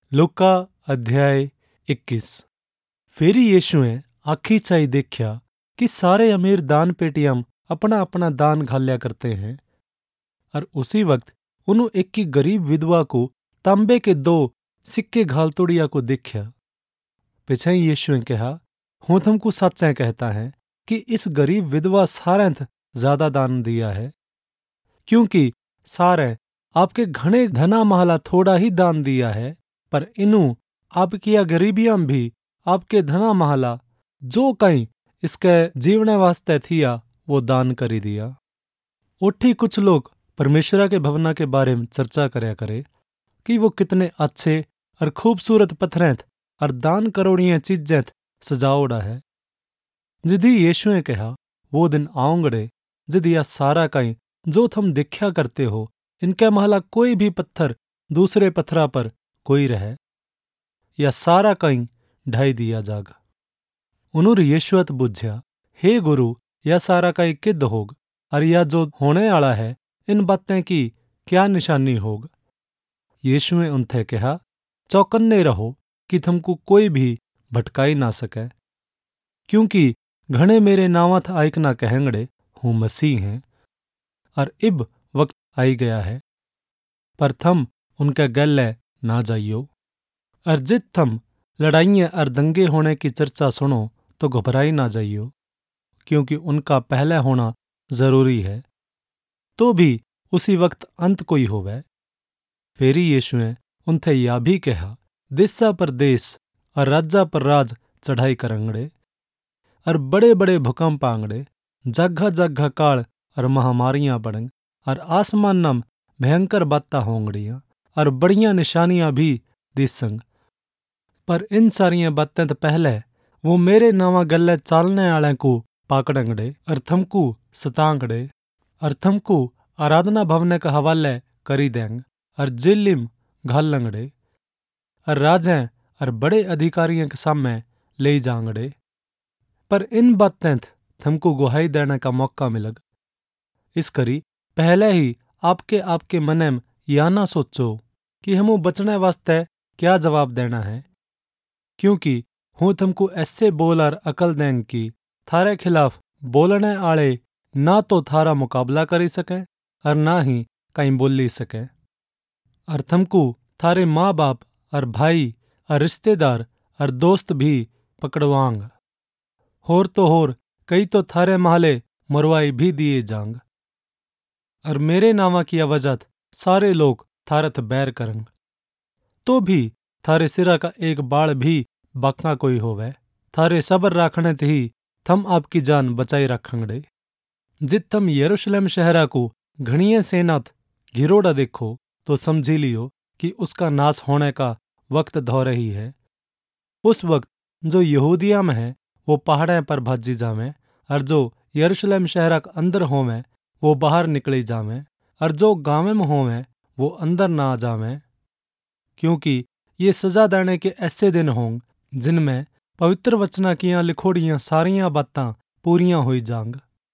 लूका अध्याय 21। फेरी यीशुए आखी चाई देख्या कि सारे अमीर दान पेटियां अपना अपना दान घाल्या करते हैं। और उसी वक्त उन्हों एक की गरीब विधवा को तांबे के 2 सिक्के घालतोड़िया को देख्या। पिछे यीशुए कहा, हूँ तुमको सच्चे कहता है कि इस गरीब विधवा सारे ज्यादा दान दिया है, क्योंकि सारे आपके घने धना महला थोड़ा ही दान दिया है, पर इनू आपकी गरीबियां भी आपके धना महला जो कहीं इसके जीवने वास्ते थिया वो दान करी दिया। उठी कुछ लोग परमेश्वरा के भवना के बारे में चर्चा करया करे कि वो कितने अच्छे और खूबसूरत पत्थरें और दान करोड़ियां चीजें सजावड़ा है। जिदी यीशुए कहा, वो दिन आऊंगड़े जिद या सारा कहीं जो थम दिख्या करते हो इनके महला कोई भी पत्थर दूसरे पत्थरा पर कोई रहे, या सारा कहीं ढाई दिया जागा। उन्होंने यीशुअत बुझ्या, हे गुरु, या सारा कहीं किद होग, और या जो होने आला है इन बातें की क्या निशानी होग। यीशुए उनसे कहा, चौकन्ने रहो कि थमको कोई भी भटकाई ना सके, क्योंकि घणे मेरे नावत आयक ना कहेंगड़े हूँ मसीह हैं, और इब वक्त आई गया है, पर थम उनके गले ना जाइयो। और जिद थम लड़ाइयाँ और दंगे होने की चर्चा सुनो तो घबराई ना जाइयो, क्योंकि उनका पहले होना जरूरी है, तो भी उसी वक्त अंत कोई होवे। फेरी यीशुए उनसे या भी कहा, देशा पर देश और राजा पर राज चढ़ाई करंगड़े, और बड़े बड़े भूकंप आंगड़े, जगह जगह काल और महामारियां पड़ंग, और आसमान नम भयंकर बातें होंगड़ियां, और बड़ियां निशानियां भी दिसंग। पर इन सारियां बातें तो पहले वो मेरे नावा गले चालने आले को पाकड़ंगड़े और थमको सतांगड़े, और थमको आराधना भवन के हवाले करी देंग, और जेलिम घालंगड़े, और राजें और बड़े अधिकारियों के सामने ले जांगड़े। पर इन बातें थमको गुहाई देने का मौका मिलग। इस करी पहले ही आपके मने में या ना सोचो कि हमू बचने वास्ते क्या जवाब देना है, क्योंकि हूँ तुमको ऐसे बोल और अकल देंग कि थारे खिलाफ बोलने आले ना तो थारा मुकाबला करी सके और ना ही कहीं बोली सके। और तुमको थारे माँ बाप और भाई और रिश्तेदार और दोस्त भी पकड़वांग, होर तो होर कई तो थारे महले मरवाई भी दिए जांग। और मेरे नावा की वजह सारे लोग थारत बैर करंग, तो भी थारे सिरा का एक बाल भी बाका कोई होवे। थारे सबर राखने ते ही थम आपकी जान बचाई रखेंगड़े। जित थम यरूशलेम शहरा को घणिये सेनात घिरोड़ा देखो तो समझी लियो कि उसका नाश होने का वक्त धो रही है। उस वक्त जो यहूदिया में है वो पहाड़े पर भाजी जावे, और जो यरूशलेम शहरा के अंदर होवे वो बाहर निकली जावे, और जो गाँव में होवे वो अंदर ना जावे, क्योंकि ये सजा देने के ऐसे दिन होंग जिनमें पवित्र वचना किया लिखोड़ियां सारियां बातां पूरियां हुई जांग।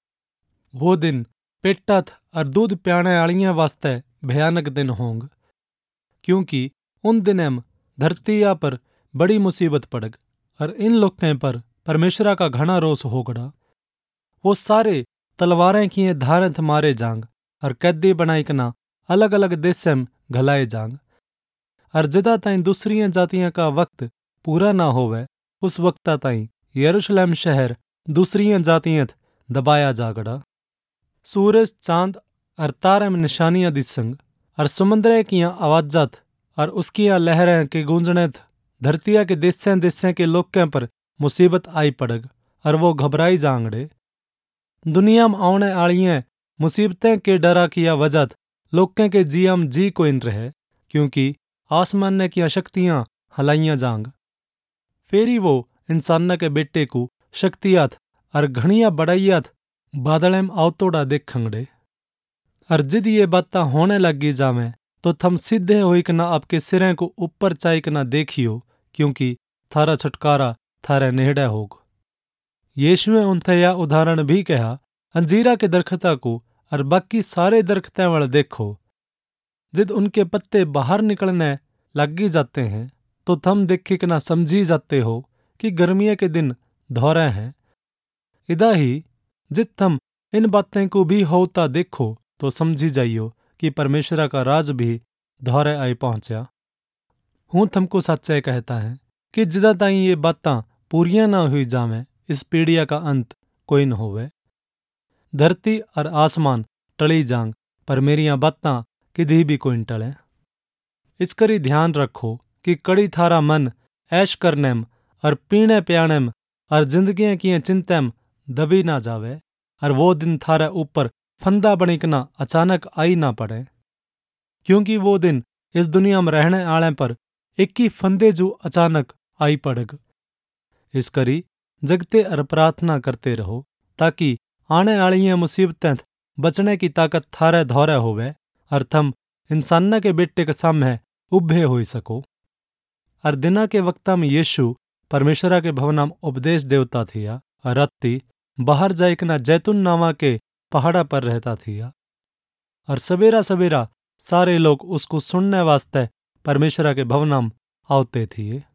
वो दिन पेटत और दूध प्याने आलियां वास्ते भयानक दिन होंग, क्योंकि उन दिनें में धरतिया पर बड़ी मुसीबत पड़ग, और इन लोगों पर परमेश्वरा का घना रोष होगड़ा। वो सारे तलवारें किए धारत मारे जांग, और कैदी बनाई कना अलग अलग देशों में घलाए जांग। और जिदा ताई दूसरियां जातियां का वक्त पूरा ना होवे उस वक्त ताई यरूशलेम शहर दूसरियां जातियां दबाया जागड़ा। सूरज चांद और तारे में निशानियां दिसंग, और समुद्र की आवाजात और उसकी लहरें के गूंजने धरतिया के देशें देशें के लोगों पर मुसीबत आई पड़ग, और वो घबराई जांगड़े। दुनिया में आने आलियां मुसीबतें के डरा की वजह लोगों के जिया में जी कोइन रहे, क्योंकि आसमान ने की शक्तियां हलाइयां जांग। फेरी वो इंसान के बेटे को शक्तियात और घणिया बड़ाइयात बादल में आवतोड़ा देखंगड़े। और जिद ये बातें होने लगी जावे तो थम सीधे होइक ना आपके सिरें को ऊपर चाइक ना देखियो, क्योंकि थारा छुटकारा थारे नेड़े होग। यीशुए उनसे यह उदाहरण भी कहा, अंजीरा के दरख्ता को और बाकी सारे दरख्तें वाले देखो, जिद उनके पत्ते बाहर निकलने लग जाते हैं तो थम देखी के ना समझी जाते हो कि गर्मियों के दिन धौरे हैं। इदा ही जित थम इन बातें को भी होता देखो तो समझी जाइयो कि परमेश्वरा का राज भी धौरे आई पहुंचा। हूँ थमको सच्चे कहता है कि जिदा ताई ये बातां पूरियां ना हुई जावे इस पीढ़िया का अंत कोई न होवे। धरती और आसमान टली जांग पर मेरिया बातां किधी भी कोई न टले। इस करी ध्यान रखो कि कड़ी थारा मन ऐश करनेम और पीने प्यानेम और जिंदगी की चिंतेम दबी ना जावे और वो दिन थारे ऊपर फंदा बनिकना अचानक आई ना पड़े, क्योंकि वो दिन इस दुनिया में रहने आले पर एक ही फंदे जो अचानक आई पड़ग। इस करी जगते और प्रार्थना करते रहो ताकि आने आली मुसीबतें बचने की ताकत थारे धौरे होवे और थम इंसाना के बेटे के सामने उभे हो सको। और दिना के वक्ता में यीशु परमेश्वरा के भवनाम उपदेश देवता थिया और रत्ती बाहर जाइकना जैतून नावा के पहाड़ा पर रहता थिया। और सवेरा सवेरा सारे लोग उसको सुनने वास्ते परमेश्वरा के भवनाम आवते थिए।